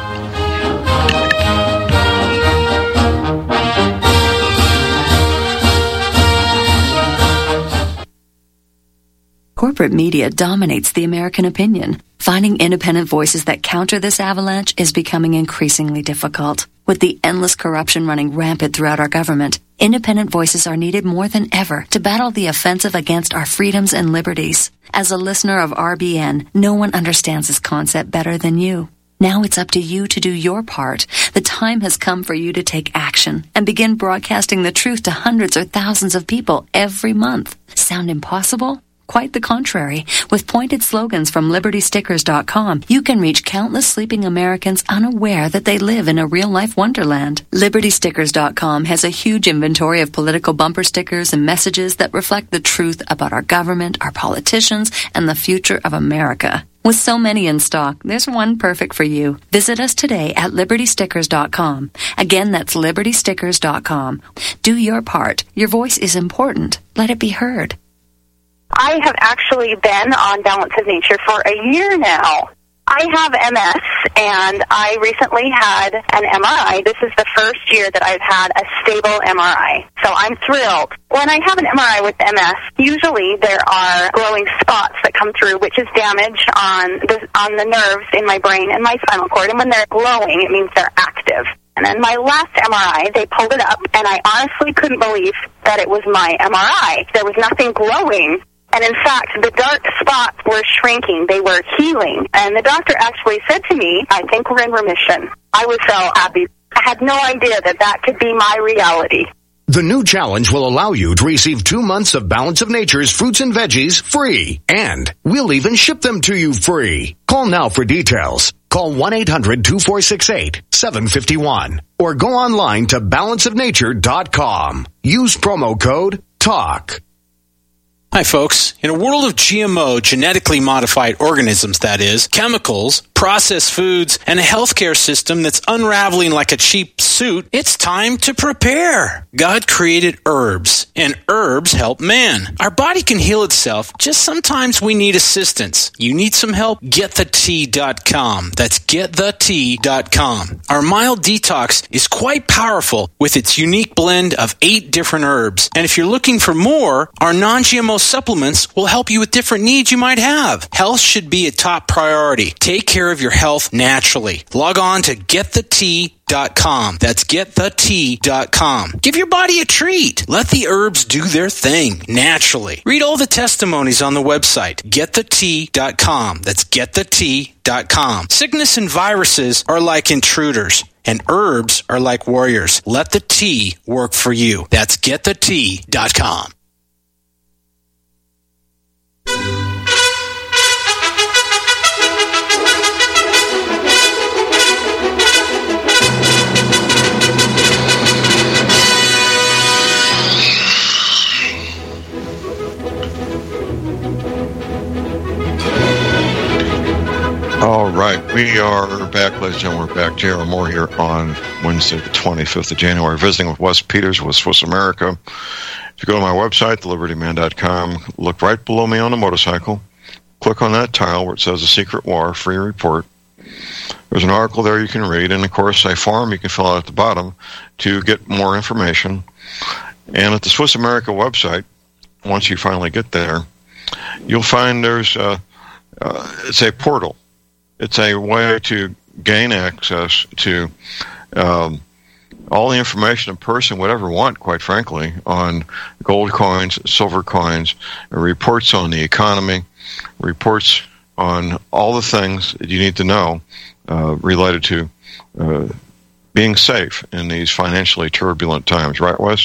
Corporate media dominates the American opinion. Finding independent voices that counter this avalanche is becoming increasingly difficult. With the endless corruption running rampant throughout our government, independent voices are needed more than ever to battle the offensive against our freedoms and liberties. As a listener of R B N, no one understands this concept better than you. Now it's up to you to do your part. The time has come for you to take action and begin broadcasting the truth to hundreds or thousands of people every month. Sound impossible? Quite the contrary. With pointed slogans from Liberty Stickers dot com, you can reach countless sleeping Americans unaware that they live in a real-life wonderland. Liberty Stickers dot com has a huge inventory of political bumper stickers and messages that reflect the truth about our government, our politicians, and the future of America. With so many in stock, there's one perfect for you. Visit us today at Liberty Stickers dot com. Again, that's Liberty Stickers dot com. Do your part. Your voice is important. Let it be heard. I have actually been on Balance of Nature for a year now. I have M S, and I recently had an M R I. This is the first year that I've had a stable M R I, so I'm thrilled. When I have an M R I with M S, usually there are glowing spots that come through, which is damage on the, on the nerves in my brain and my spinal cord, and when they're glowing, it means they're active. And then my last M R I, they pulled it up, and I honestly couldn't believe that it was my M R I. There was nothing glowing. And in fact, the dark spots were shrinking. They were healing. And the doctor actually said to me, I think we're in remission. I was so happy. I had no idea that that could be my reality. The new challenge will allow you to receive two months of Balance of Nature's fruits and veggies free. And we'll even ship them to you free. Call now for details. Call one eight hundred, two four six eight, seven five one or go online to balance of nature dot com. Use promo code TALK. Hi, folks. In a world of G M O, genetically modified organisms, that is, chemicals, processed foods, and a healthcare system that's unraveling like a cheap suit, it's time to prepare. God created herbs, and herbs help man. Our body can heal itself, just sometimes we need assistance. You need some help? get the tea dot com. That's get the tea dot com. Our mild detox is quite powerful with its unique blend of eight different herbs. And if you're looking for more, our non-G M O supplements will help you with different needs you might have. Health should be a top priority. Take care of your health naturally. Log on to get the tea dot com. That's get the tea dot com. Give your body a treat. Let the herbs do their thing naturally. Read all the testimonies on the website, get the tea dot com. That's get the tea dot com. Sickness and viruses are like intruders, and herbs are like warriors. Let the tea work for you. That's get the tea dot com. All right, we are back, ladies and gentlemen. We're back. J R Moore here on Wednesday, the twenty-fifth of January, visiting with Wes Peters with Swiss America. If you go to my website, the liberty man dot com, look right below me on the motorcycle. click on that tile where it says The Secret War, free report. There's an article there you can read, and of course a form you can fill out at the bottom to get more information. And at the Swiss America website, once you finally get there, you'll find there's a, uh, it's a portal. It's a way to gain access to um, all the information a person would ever want, quite frankly, on gold coins, silver coins, reports on the economy, reports on all the things that you need to know uh, related to uh, being safe in these financially turbulent times. Right, Wes?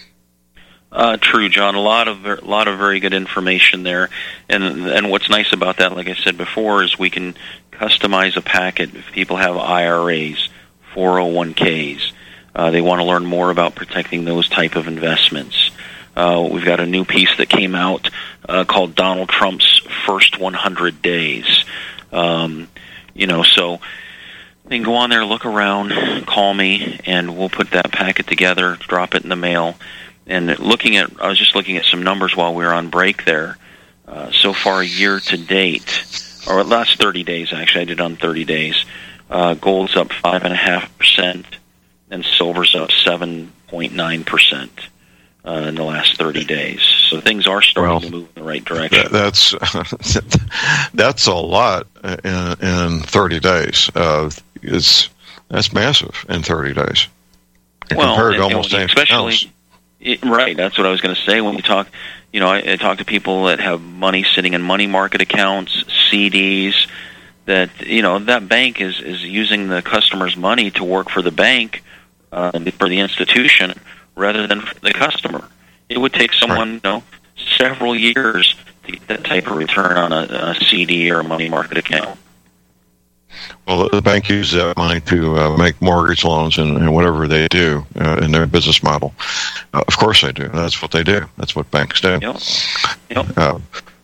Uh, true, John. A lot of a lot of very good information there, and and what's nice about that, like I said before, is we can customize a packet if people have I R As, four oh one Ks. Uh, they want to learn more about protecting those type of investments. Uh, we've got a new piece that came out uh, called Donald Trump's First one hundred Days. Um, you know, so they can go on there, look around, call me, and we'll put that packet together, drop it in the mail. And looking at, I was just looking at some numbers while we were on break there. Uh, so far, year to date, or last thirty days, actually, I did on thirty days. Uh, gold's up five point five percent, and silver's up seven point nine percent uh, in the last thirty days. So things are starting well, to move in the right direction. That's that's a lot in, in thirty days. Uh, it's that's massive in thirty days. And well, compared and, to almost and anything especially. else. It, right, that's what I was going to say. When we talk, you know, I, I talk to people that have money sitting in money market accounts, C Ds, that, you know, that bank is, is using the customer's money to work for the bank, uh, for the institution, rather than for the customer. It would take someone, you know, several years to get that type of return on a, a C D or a money market account. Well, the bank uses that money to uh, make mortgage loans and, and whatever they do uh, in their business model. Uh, of course they do. That's what they do. That's what banks do. Yep. Yep. Uh,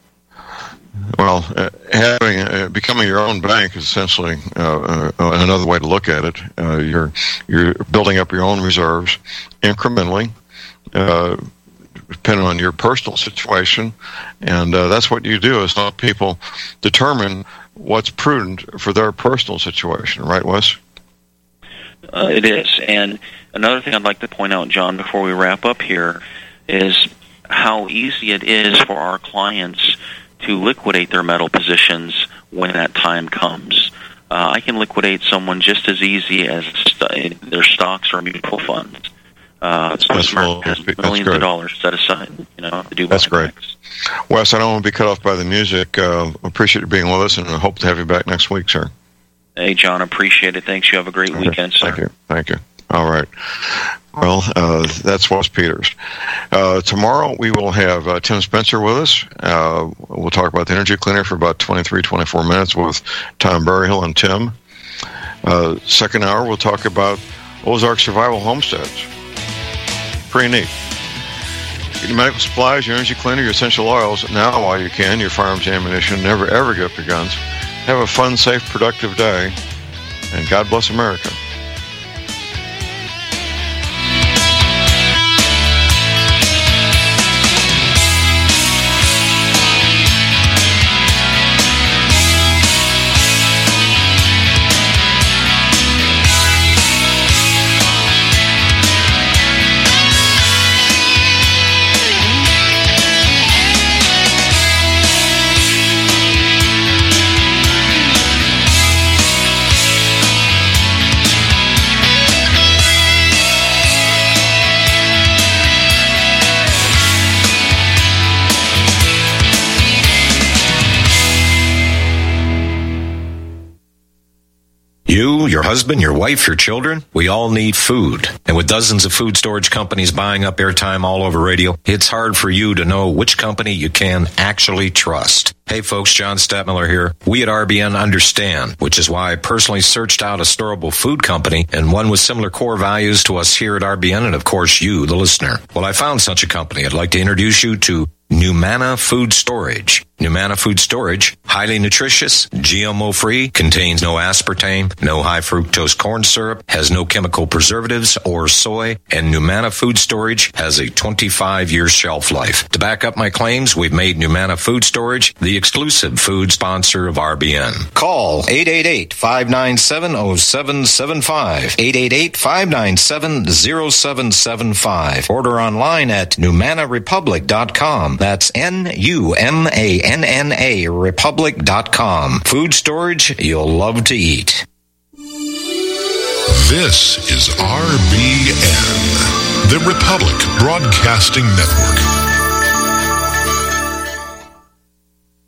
well, uh, having uh, becoming your own bank is essentially uh, uh, another way to look at it. Uh, you're you're building up your own reserves incrementally, uh, depending on your personal situation, and uh, that's what you do is help people determine what's prudent for their personal situation, right, Wes? Uh, it is. And another thing I'd like to point out, John, before we wrap up here, is how easy it is for our clients to liquidate their metal positions when that time comes. Uh, I can liquidate someone just as easy as st- their stocks or mutual funds. Uh, so that's well, has millions of dollars set aside, you know, to do That's buybacks. great. Wes, I don't want to be cut off by the music. Uh, appreciate you being with us, and I hope to have you back next week, sir. Hey, John, appreciate it. Thanks. You have a great Okay. weekend, sir. Thank you. Thank you. All right. Well, uh, that's Wes Peters. Uh, tomorrow we will have uh, Tim Spencer with us. Uh, we'll talk about the energy cleaner for about twenty-three, twenty-four minutes with Tom Berryhill and Tim. Uh, second hour, we'll talk about Ozark Survival Homesteads. Pretty neat. Get your medical supplies, your energy cleaner, your essential oils now while you can, your firearms ammunition. Never, ever give up your guns. Have a fun, safe, productive day, and God bless America. You, your husband, your wife, your children, we all need food. And with dozens of food storage companies buying up airtime all over radio, it's hard for you to know which company you can actually trust. Hey folks, John Stadtmiller here. We at R B N understand, which is why I personally searched out a storable food company and one with similar core values to us here at R B N and of course you, the listener. Well, I found such a company. I'd like to introduce you to Numana Food Storage. Numana Food Storage, highly nutritious, G M O-free, contains no aspartame, no high fructose corn syrup, has no chemical preservatives or soy, and Numana Food Storage has a twenty-five year shelf life. To back up my claims, we've made Numana Food Storage the exclusive food sponsor of R B N. Call eight eight eight, five nine seven, zero seven seven five, eight eight eight, five nine seven, zero seven seven five. Order online at numana republic dot com. That's N U M A N N A republic dot com. Food storage you'll love to eat. This is R B N, the Republic Broadcasting Network.